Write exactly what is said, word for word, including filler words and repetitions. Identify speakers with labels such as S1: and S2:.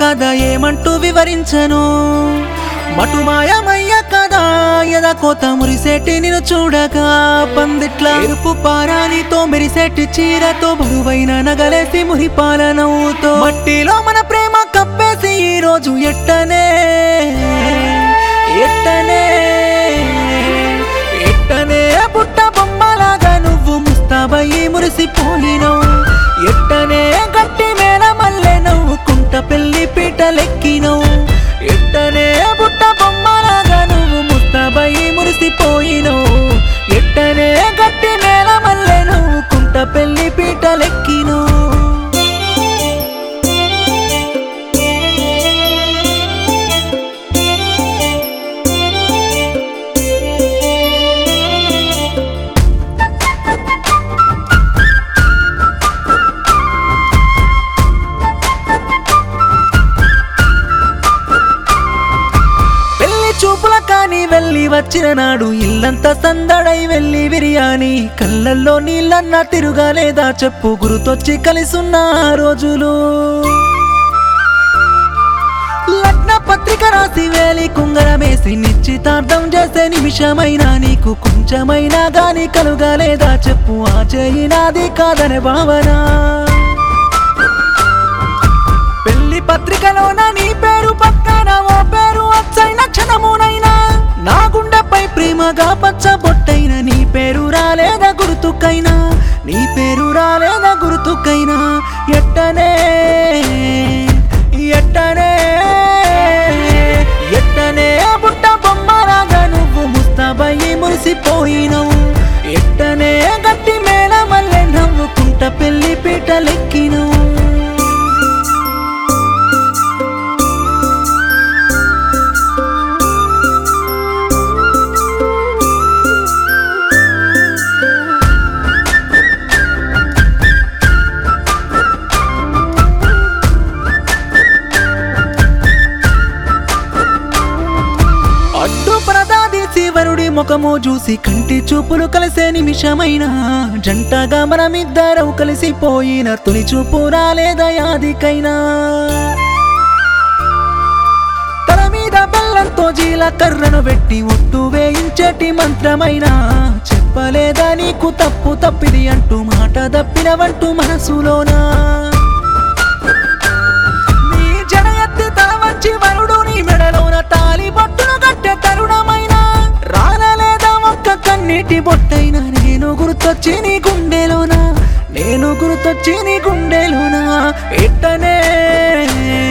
S1: గాథ ఏమంటూ వివరించను మటుమాయమయ్య కదా ఎద కోత మురిసేటి నిన్ను చూడగా పందిట్లా ఎరుపు పారానితో మెరిసేటి చీరతో బరువైన నగలేసి మురిపాల నవ్వుతో మట్టిలో మన ప్రేమ కప్పేసి ఈ రోజు ఎట్టనే ఎట్టనే ఎట్టనే బుట్ట బొమ్మలాగా నువ్వు ముస్తాబయ్యి మురిసిపోయినవు ఎట్టనే గట్టి మేల మల్లె నవ్వుకుంట పెళ్లి పీటలెక్కినవు ఎట్టనే బుట్ట బొమ్మలాగా నువ్వు ముస్తాబయ్యి మురిసిపోయినవు ఎట్టనే గట్టి మేల మల్లె నవ్వుకుంట పెళ్లి పీటలెక్కినవు చూపుల కాని వెళ్ళి వచ్చిన నాడు ఇల్లంతా సందడై వెళ్ళి బిర్యానీ కళ్ళల్లో నీళ్ళన్నా తిరుగాలేదా చెప్పు గుర్తొచ్చి కలిసున్న రోజులు లగ్న పత్రిక రాసి వేలి కుంగరమేసి నిశ్చితార్థం చేసే నిమిషమైనా నీకు కొంచెమైనా గాని కలుగాలేదా చెప్పు ఆ చేయి నాది కాదనే భావన పెళ్లి పత్రికలోన నీ పేరు పక్కన ఓ పేరు అచ్చైన క్షణమునైనా నా గుండెపై ప్రేమగా పచ్చబొట్టైన నీ పేరు రాలేదా గుర్తుకైనా నీ పేరు రాలేదా గుర్తుకైనా ఎట్టనే ఎట్టనే ఎట్టనే బుట్ట బొమ్మలాగా నువ్వు ముస్తాబయ్యి మురిసిపోయినవు ఎట్టనే గట్టి మేల మల్లె నవ్వుకుంట పెళ్లి పీటలెక్కినవు అడ్డు ప్రదాదీసి వరుడి ముఖము చూసి కంటి చూపులు కలిసే నిమిషమైనా జంటగా మనమిద్దరం కలిసిపోయిన తొలి చూపు రాలేదా యాదికైనా తల మీద బెల్లంతో జీలకర్రను పెట్టి ఒట్టు వేయించేటి మంత్రమైనా చెప్పలేదా నీకు తప్పు తప్పిది అంటూ మాట తప్పినవంటూ మనసులోనా నీ జడ ఎత్తి తల వంచి వరుడు నీ మెడలోన తాలి బొట్టును కట్టే తరుణమైన రానలేదా ఒక్క కన్నీటి బొట్టైనా నేను గుర్తొచ్చి నీ గుండెలోనా నేను గుర్తొచ్చి నీ గుండెలోనా ఎట్టనే